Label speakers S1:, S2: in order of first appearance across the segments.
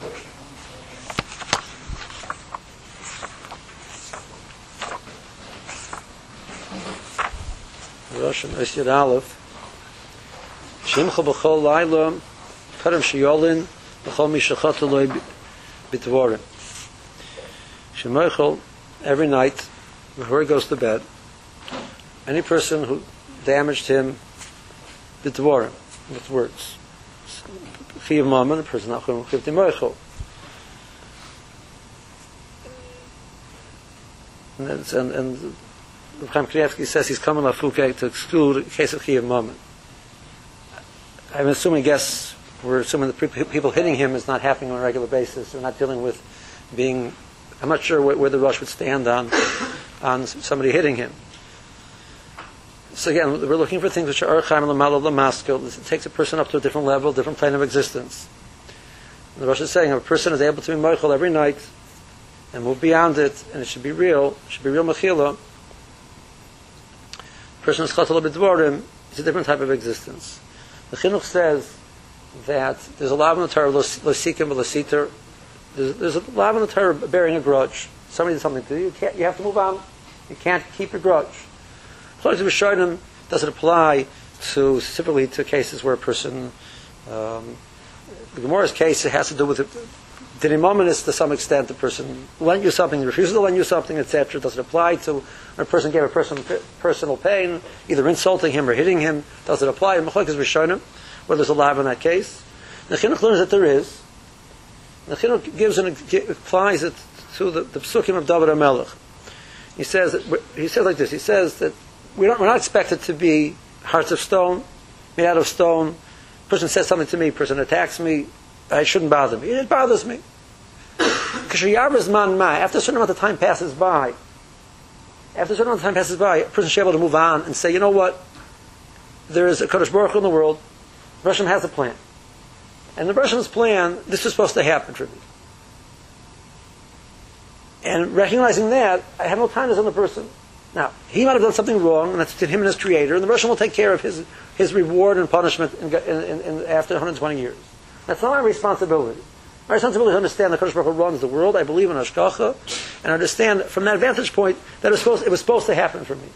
S1: Rosh Hashanah Aleph. Shimcha b'chol layla, karam sheyolin, b'chol mishachat eloi b'tvorim. Shemoichel, every night, before he goes to bed, any person who damaged him, b'tvorim, with words. Chiyav Mammon, a person not going to Moichel. And Chaim Kanievsky says he's coming lafuke to exclude a case of Chiyav Mammon. I'm assuming, we're assuming the people hitting him is not happening on a regular basis. We're not dealing with being, I'm not sure where the Rosh would stand on somebody hitting him. So again, we're looking for things which are Archaim and Lamal Lamaskil. It takes a person up to a different level, different plane of existence. And the Rosh is saying if a person is able to be Moichel every night and move beyond it, and it should be real Mechila, the person is Chatal B'Dvorim, it's a different type of existence. The Chinuch says that there's a lot in the Torah, Losikim V'Lositer. There's a lot in the Torah bearing a grudge. Somebody did something to you, you have to move on. You can't keep your grudge. Does it apply specifically to cases where a person, the Gemara's case, it has to do with the Dinimominus to some extent. The person lent you something, refuses to lend you something, etc. Does it apply to when a person gave a person personal pain, either insulting him or hitting him? Does it apply? Whether there's a lav in that case. The Chinuch learns that there is. The Chinuch applies it to the Psukim of David HaMelech. He says like this. He says that we're not expected to be hearts of stone, made out of stone. Person says something to me, person attacks me, it shouldn't bother me. It bothers me. After a certain amount of time passes by, a person should be able to move on and say, you know what, there is a Kadosh Baruch Hu in the world, Hashem has a plan. And the Hashem's plan, this is supposed to happen for me. And recognizing that, I have no kindness on the person. Now, he might have done something wrong, and that's between him and his Creator, and the Russian will take care of his reward and punishment after 120 years. That's not my responsibility. My responsibility is to understand that Kadosh Baruch Hu runs the world. I believe in Hashgacha, and understand from that vantage point that it was supposed to happen for me.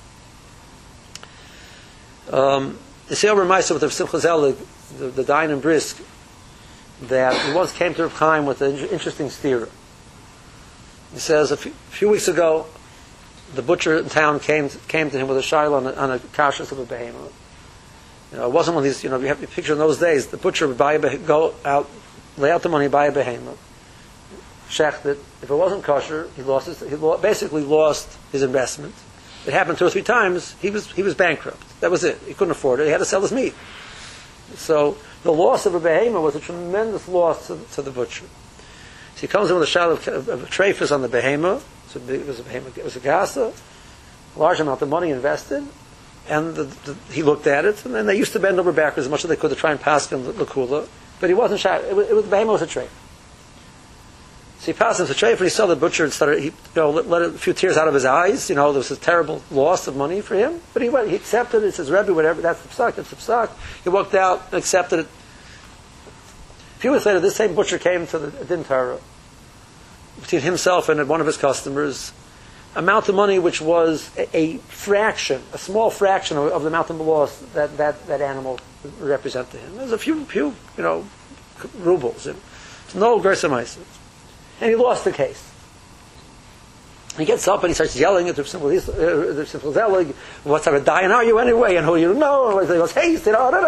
S1: You see over Maisa with the Simcha Zelig, the Dayan in Brisk, that he once came to Reb Chaim with an interesting stira. He says a few weeks ago, the butcher in town came to him with a shaila on a kashrus of a behemoth. It wasn't one of these, you have to picture in those days, the butcher would go out, lay out the money, buy a behemoth, shecht it. If it wasn't kosher, he basically lost his investment. It happened 2 or 3 times, he was bankrupt. That was it. He couldn't afford it. He had to sell his meat. So the loss of a behemoth was a tremendous loss to the butcher. So he comes in with a shaila of a treifus on the behemoth. So it was a gasa, a large amount of money invested, and he looked at it, and then they used to bend over backwards as much as they could to try and pass him the kula, but he wasn't shy. It was the behemoth was a treif. So he passed him the treif, and he saw the butcher and started. Let a few tears out of his eyes. There was a terrible loss of money for him, but he accepted it. He says, Rebbe, whatever, that's the psak. He walked out and accepted it. A few weeks later, this same butcher came to the Din Torah between himself and one of his customers, amount of money which was a small fraction of the amount of loss that animal represented to him. There's a few rubles. It's no gersamais. And he lost the case. He gets up and he starts yelling at the simple Zelig, what type of Dayan are you anyway? And who you know? And he goes, hey,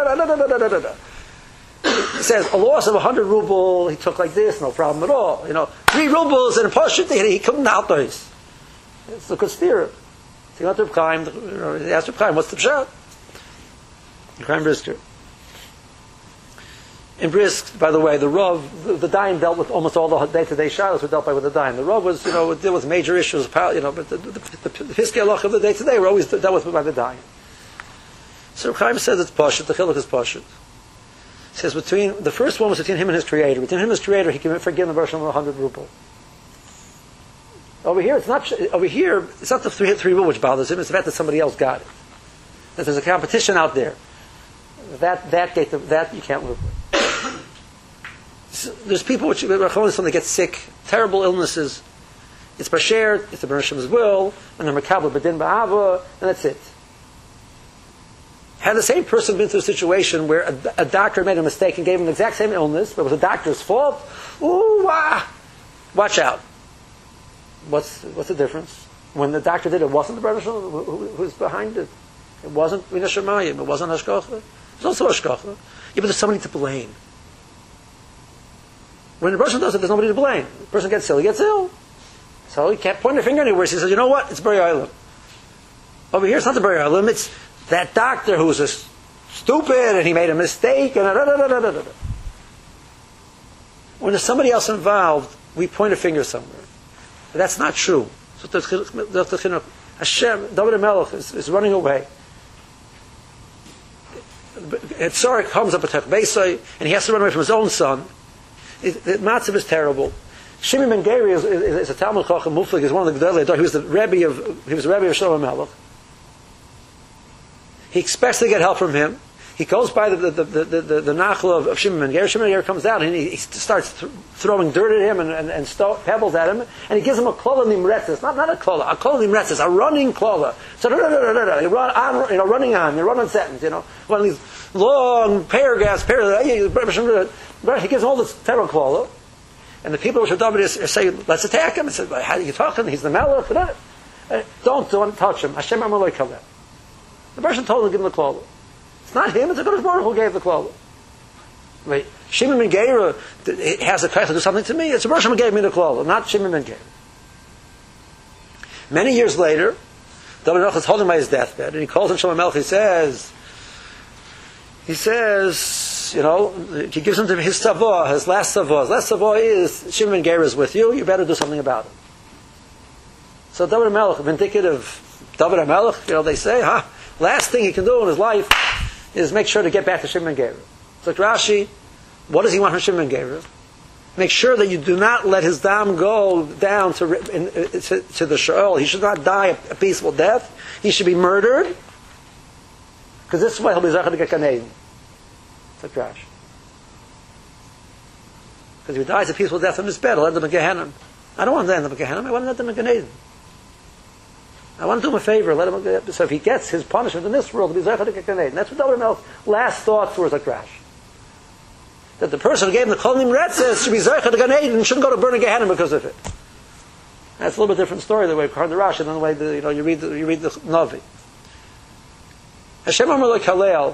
S1: he says, a loss of 100 ruble, he took like this, no problem at all. 3 rubles and a Pashut, he couldn't out those. It's the Kustira. So he went to Reb Chaim, he asked Reb Chaim, what's the pshat? Chaim Brisker. In Brisk, by the way, the Rav, the Dayan dealt with almost all the day-to-day shalos were dealt by with the Dayan. The Rav was, would deal with major issues, but the Piskei Halacha of the day-to-day were always dealt with by the Dayan. So Reb Chaim says it's Pashut, the Chiluk is Pashut. He says the first one was between him and his Creator. Between him and his Creator, he can forgive the version of 100 ruble. Over here, it's not the 3 ruble which bothers him. It's the fact that somebody else got it. That there's a competition out there. That you can't live with. There's people which they get sick, terrible illnesses. It's Basher, it's the Bereshim's will, and the Makabel Bedin Ba'ava, and that's it. Had the same person been through a situation where a doctor made a mistake and gave him the exact same illness, but it was a doctor's fault, watch out. What's the difference? When the doctor did it, wasn't the Bereshim who was behind it. It wasn't Mina Shemayim, it wasn't Hashgacha. It was also Hashgacha. Yeah, but there's somebody to blame. When the Bereshim does it, there's nobody to blame. The person gets ill, he gets ill. So he can't point a finger anywhere. So he says, you know what? It's Bari Olam. Over here, it's not the Bari Olam. It's that doctor who's a stupid and he made a mistake. And when there's somebody else involved, we point a finger somewhere. But that's not true. So Hashem, David HaMelech is running away. And Tzarek comes up with Beisai, and he has to run away from his own son. The matzav is terrible. Shimon ben Geri is a Talmud Chacham Muflig, is one of the Gedolei. He was the Rebbe of Shlomo Melech. He expects to get help from him. He goes by the nachla of Shimon ben Geri. Shimon ben Geri comes out and he starts throwing dirt at him and pebbles at him, and he gives him a klola nimretzes, not a klola nimretzes, a running klola. So you run on, running on, you run on sentence, one of these long paragraphs. He gives him all this terrible klola, and the people of David are saying, "Let's attack him." I said, "How are you talking? He's the Melech." Don't touch him. Hashem Amalei Kaleh. The person told him to give him the klola. It's not him, it's the Kodesh Baruch who gave the klola. Wait, Shimon ben Gera has a question to do something to me. It's the person who gave me the klola, not Shimon ben Gera. Many years later, David HaMelech is holding by his deathbed, and he calls him Shlomo Melech. He says, he gives him his tzavah, his last tzavah. His last tzavah is, Shimon ben Gera is with you, you better do something about it. So David HaMelech, vindicative David HaMelech, they say, last thing he can do in his life is make sure to get back to Shimon ben Gera. It's like Rashi, what does he want from Shimon ben Gera? Make sure that you do not let his dam go down to the Sheol. He should not die a peaceful death. He should be murdered. Because this is why he'll be Zachar to get Gan Eden. It's like Rashi. Because if he dies a peaceful death on his bed, he'll end up in Gehenna. I don't want to end up in Gehenna. I want to end up in Gan Eden. I want to do him a favor, let him. So if he gets his punishment in this world, he'll be Zechar to get Gan Eden. That's what David HaMelech's last thoughts were, like Rashi. That the person who gave him the Kolim Retzes should be Zechar to Gan Eden and shouldn't go to burning Gehenna because of it. That's a little bit different story the way according to Rashi than the way you read the Navi. Hashem Amar Kalel,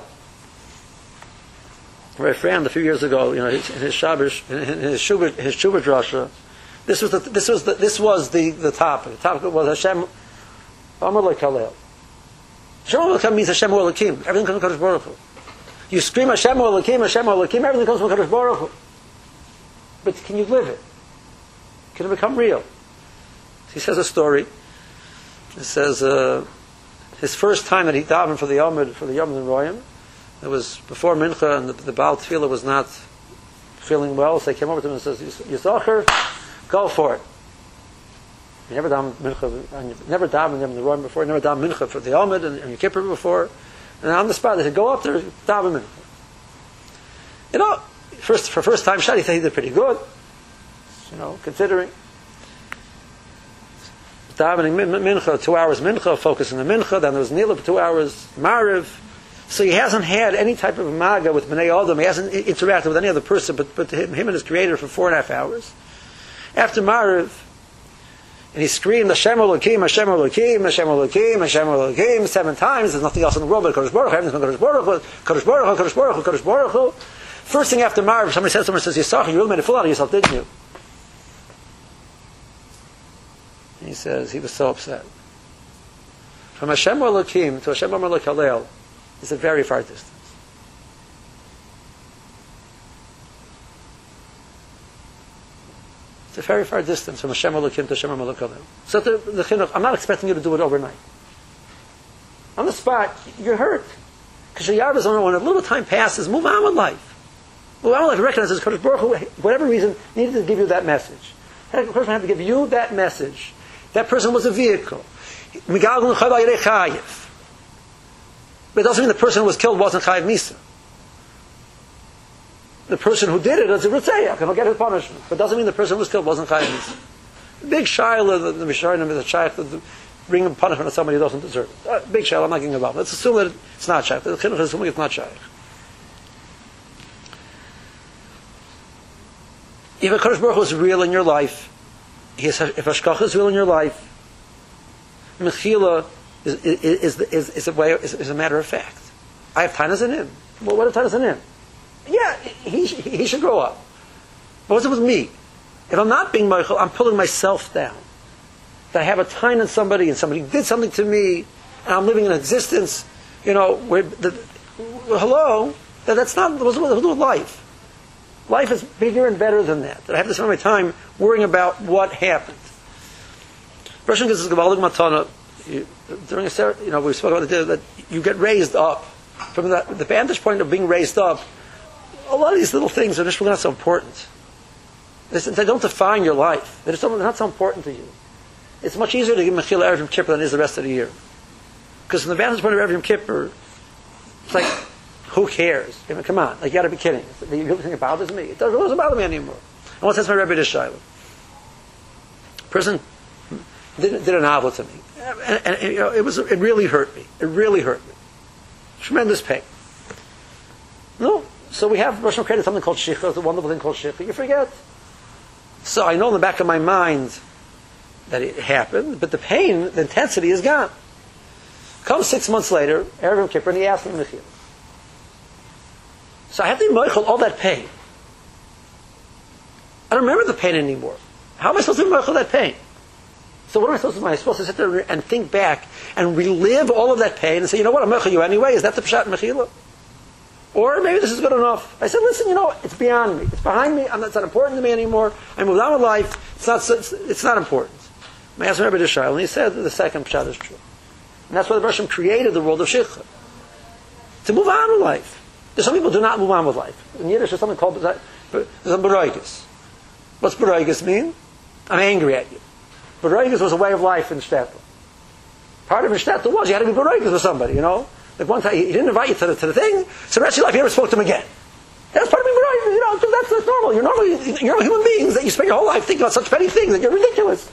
S1: where I found a few years ago, in his Shabbos, in his Shuvah Drasha, this was the topic. The topic was Hashem Amar Kalel. Hashem Amar Kalel means Hashem Olakim. Everything comes from Kadosh Baruch Hu. You scream Hashem Olakim, Hashem Olakim, everything comes from Kadosh Baruch Hu. But can you live it? Can it become real? He says a story. It says his first time that he davened for the Yom and Royim, it was before Mincha, and the Baal Tefillah was not feeling well, so they came over to him and says, Yisacher, go for it. You never davened Mincha, and you never davened Yom and Royim before, you never davened Mincha for the Yom and Yom Kippur before, and on the spot they said, go up there, daven Mincha. For first time shot, he said he did pretty good, considering. Davening Mincha, 2 hours Mincha, focusing on the Mincha, then there was Nila for 2 hours Mariv. So he hasn't had any type of maga with Bnei Adam, he hasn't interacted with any other person but him and his creator for 4.5 hours. After Mariv, and he screamed Hashem Elokim, Hashem Elokim, Hashem Elokim, Hashem Elokim 7 times, there's nothing else in the world but Kodesh Baruch Hu, everything's Kodesh Baruch Hu, Kodesh Baruch Hu, Kodesh Baruch Hu, Kodesh Baruch Hu. First thing after Mariv, somebody says, Yisachar, you really made a fool out of yourself, didn't you? He says he was so upset. From Hashem Elokim to Hashem Amar Kalel is a very far distance. It's a very far distance from Hashem Elokim to Hashem Amar Kalel. So the chinuch, I'm not expecting you to do it overnight. On the spot, you're hurt. Because when a little time passes, move on with life. Move on with life. Recognize that Kodesh Baruch Hu, whatever reason, needed to give you that message. That person had to give you that message. That person was a vehicle. But it doesn't mean the person who was killed wasn't Chayiv Misa. the person who did it is a Ritzayach, and he'll get his punishment. But it doesn't mean the person who was killed wasn't Chayiv. Big Shaila, the Misharim is a Shaykh to bring a punishment on somebody who doesn't deserve it. Big Shaila, I'm not getting involved. Let's assume that it's not Shaykh. The Chinuch is assuming it's not Shaykh. If a Kadosh Baruch Hu is real in your life, if Hashgacha is real in your life, Mechila is a matter of fact. I have tainas in him. Well, what are tainas in him? Yeah, he should grow up. But what's it with me? If I'm not being Meichel, I'm pulling myself down. That I have a taina in somebody, and somebody did something to me, and I'm living an existence, where hello, that's not what's with life. Life is bigger and better than that. That I have to spend my time worrying about what happened. Russian gives us Gavaldig Matana during a we spoke about that you get raised up from the vantage point of being raised up. A lot of these little things are just really not so important. They don't define your life. They're not so important to you. It's much easier to give Mechila Erev Yom Kippur than it is the rest of the year. Because from the vantage point of Erev Yom Kippur, it's like, who cares? I mean, come on, you got to be kidding. You really think it bothers me? It doesn't bother me anymore. And once that's my Rebbe Shaila. Person did an avla to me, and it really hurt me. It really hurt me. Tremendous pain. No, so we have Rosh Hashanah something called Shicha. It's a wonderful thing called Shicha. You forget. So I know in the back of my mind that it happened, but the pain, the intensity is gone. Comes 6 months later, Erev Yom Kippur, and he asked me Mechila. So I have to be Meichel all that pain. I don't remember the pain anymore. How am I supposed to be Meichel that pain? So what am I supposed to do? Am I supposed to sit there and think back and relive all of that pain and say, you know what, I'm Meichel you anyway? Is that the Pshat Mechila? Or maybe this is good enough. I said, listen, it's beyond me. It's behind me. It's not important to me anymore. I moved on with life. It's not important. I asked Rebbe Shail, and he said that the second Pshat is true. And that's why the Russian created the world of Shicha. To move on with life. There's some people who do not move on with life. In Yiddish, there's something called beroigus. What's beroigus mean? I'm angry at you. Beroigus was a way of life in Shtetl. Part of in Shtetl was you had to be beroigus with somebody, Like one time, he didn't invite you to the thing, so the rest of your life you never spoke to him again. That's part of being beroigus, because that's normal. You're human beings that you spend your whole life thinking about such petty things that you're ridiculous.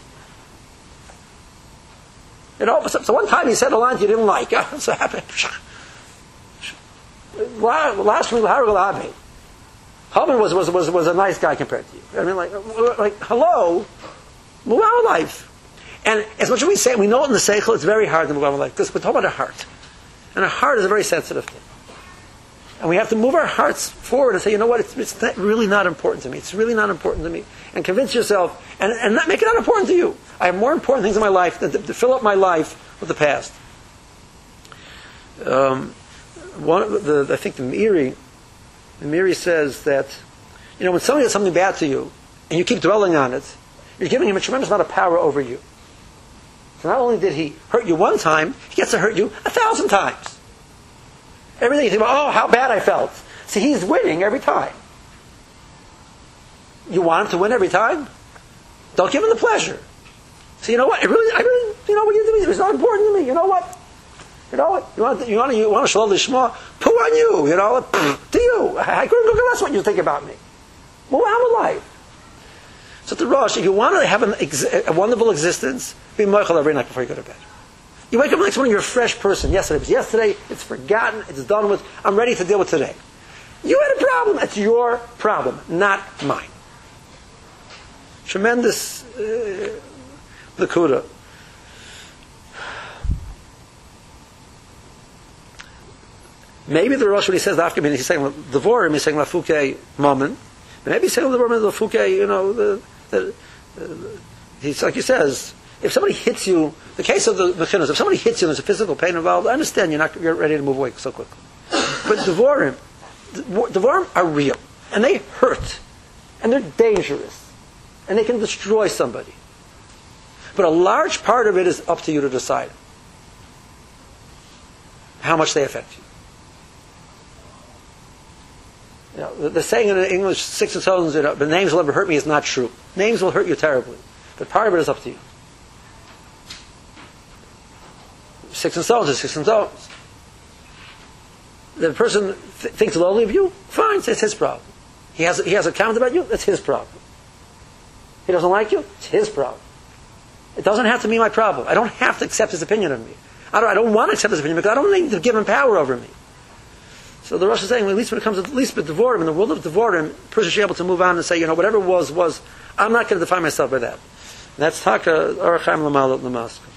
S1: So one time he said a line you didn't like. I'm so happy. Last week, Haman was a nice guy compared to you. I mean, like hello, move on with life. And as much as we say, we know it in the Seichel, it's very hard to move on with life because we're talking about our heart, and our heart is a very sensitive thing. And we have to move our hearts forward and say, you know what, it's really not important to me. It's really not important to me. And convince yourself, and not make it not important to you. I have more important things in my life than to fill up my life with the past. I think the Miri says that, when somebody does something bad to you, and you keep dwelling on it, you're giving him a tremendous amount of power over you. So not only did he hurt you one time, he gets to hurt you 1,000 times. Everything you think about, how bad I felt. See, he's winning every time. You want him to win every time? Don't give him the pleasure. So you know what? I really, what you do is not important to me. You know what? You want to shalom lishma? Poo on you. To you. I couldn't go less what you think about me. Move on with life. So to Rosh, if you want to have a wonderful existence, be meichel every night before you go to bed. You wake up the next morning, you're a fresh person. Yesterday was yesterday. It's forgotten. It's done with. I'm ready to deal with today. You had a problem. It's your problem, not mine. Tremendous Nakuda. Maybe the Rosh, when he says the Afghan, he's saying Devorim, he's saying Lafuke Mammon. Maybe he's saying Devorim, Lafuke, he's like he says, if somebody hits you, the case of the Mechinos, if somebody hits you and there's a physical pain involved, I understand you're ready to move away so quickly. But Devorim are real. And they hurt. And they're dangerous. And they can destroy somebody. But a large part of it is up to you to decide how much they affect you. The saying in English, sticks and stones, the names will never hurt me is not true. Names will hurt you terribly. But part of it is up to you. Sticks and stones is sticks and stones. The person thinks lowly of you, fine, it's his problem. He has a comment about you, that's his problem. He doesn't like you, it's his problem. It doesn't have to be my problem. I don't have to accept his opinion of me. I don't want to accept his opinion because I don't need to give him power over me. So the Rosh is saying, well, at least when it comes to, at least with Devorim, in the world of Devorim, a person should be able to move on and say, whatever was, I'm not going to define myself by that. And that's Taka Orach Chaim L'Malat L'Mask.